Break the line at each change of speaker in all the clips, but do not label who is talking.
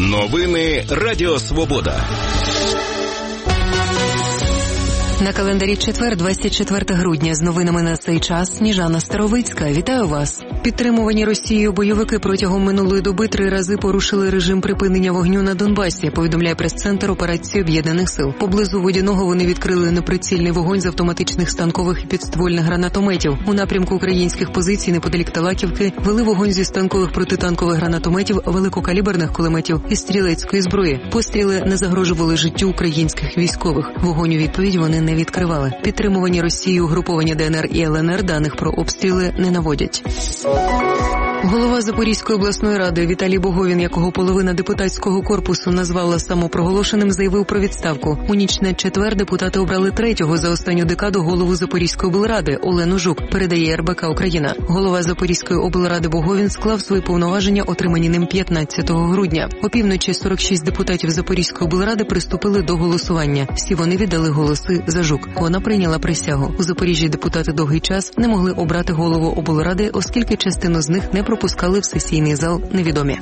Новини Радіо Свобода.
На календарі четвер, 24 грудня. З новинами на цей час Сніжана Старовицька. Вітаю вас. Підтримувані Росією бойовики протягом минулої доби 3 рази порушили режим припинення вогню на Донбасі, повідомляє прес-центр операції Об'єднаних сил. Поблизу Водяного вони відкрили неприцільний вогонь з автоматичних станкових і підствольних гранатометів. У напрямку українських позицій неподалік Талаківки вели вогонь зі станкових протитанкових гранатометів, великокаліберних кулеметів і стрілецької зброї. Постріли не загрожували життю українських військових. Вогонь у відповідь вони не відкривали. Підтримувані Росією угруповання ДНР і ЛНР даних про обстріли не наводять. Голова Запорізької обласної ради Віталій Боговін, якого половина депутатського корпусу назвала самопроголошеним, заявив про відставку. У ніч на четвер депутати обрали 3-го за останню декаду голову Запорізької облради Олену Жук, передає РБК Україна. Голова Запорізької облради Боговін склав свої повноваження, отримані ним 15 грудня. Опівночі 46 депутатів Запорізької облради приступили до голосування. Всі вони віддали голоси за Жук. Вона прийняла присягу. У Запоріжжі депутати довгий час не могли обрати голову облради, оскільки частину з них не пропускали в сесійний зал невідомі.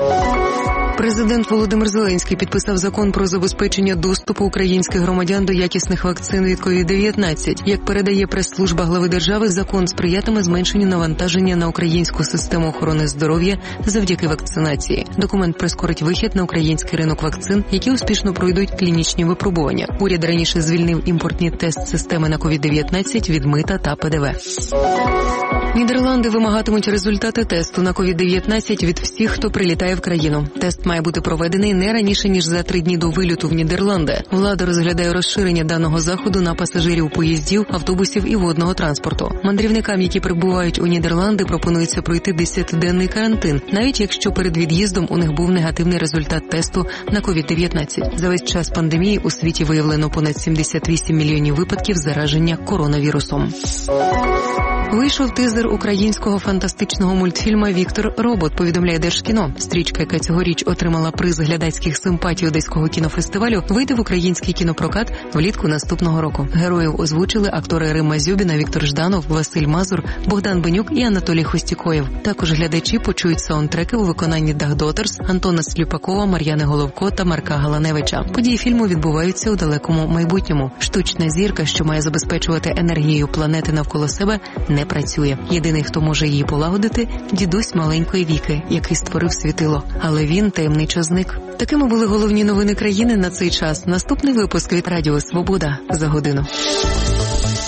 Президент Володимир Зеленський підписав закон про забезпечення доступу українських громадян до якісних вакцин від COVID-19. Як передає прес-служба глави держави, закон сприятиме зменшенню навантаження на українську систему охорони здоров'я завдяки вакцинації. Документ прискорить вихід на український ринок вакцин, які успішно пройдуть клінічні випробування. Уряд раніше звільнив імпортні тест-системи на COVID-19 від мита та ПДВ. Нідерланди вимагатимуть результати тесту на COVID-19 від всіх, хто прилітає в країну. Тест має бути проведений не раніше, ніж за 3 дні до вильоту в Нідерланди. Влада розглядає розширення даного заходу на пасажирів поїздів, автобусів і водного транспорту. Мандрівникам, які прибувають у Нідерланди, пропонується пройти 10-денний карантин, навіть якщо перед від'їздом у них був негативний результат тесту на COVID-19. За весь час пандемії у світі виявлено понад 78 мільйонів випадків зараження коронавірусом. Вийшов тизер українського фантастичного мультфільму «Віктор. Робот», повідомляє Держкіно. Стрічка, яка цьогоріч отримала приз глядацьких симпатій Одеського кінофестивалю, вийде в український кінопрокат влітку наступного року. Героїв озвучили актори Римма Зюбіна, Віктор Жданов, Василь Мазур, Богдан Бенюк і Анатолій Хостікоєв. Також глядачі почують саундтреки у виконанні Дах Дотерс, Антона Сліпакова, Мар'яни Головко та Марка Галаневича. Події фільму відбуваються у далекому майбутньому. Штучна зірка, що має забезпечувати енергією планети навколо себе, не працює. Єдиний, хто може її полагодити – дідусь маленької Віки, який створив світило. Але він таємничо зник. Такими були головні новини країни на цей час. Наступний випуск від Радіо Свобода за годину.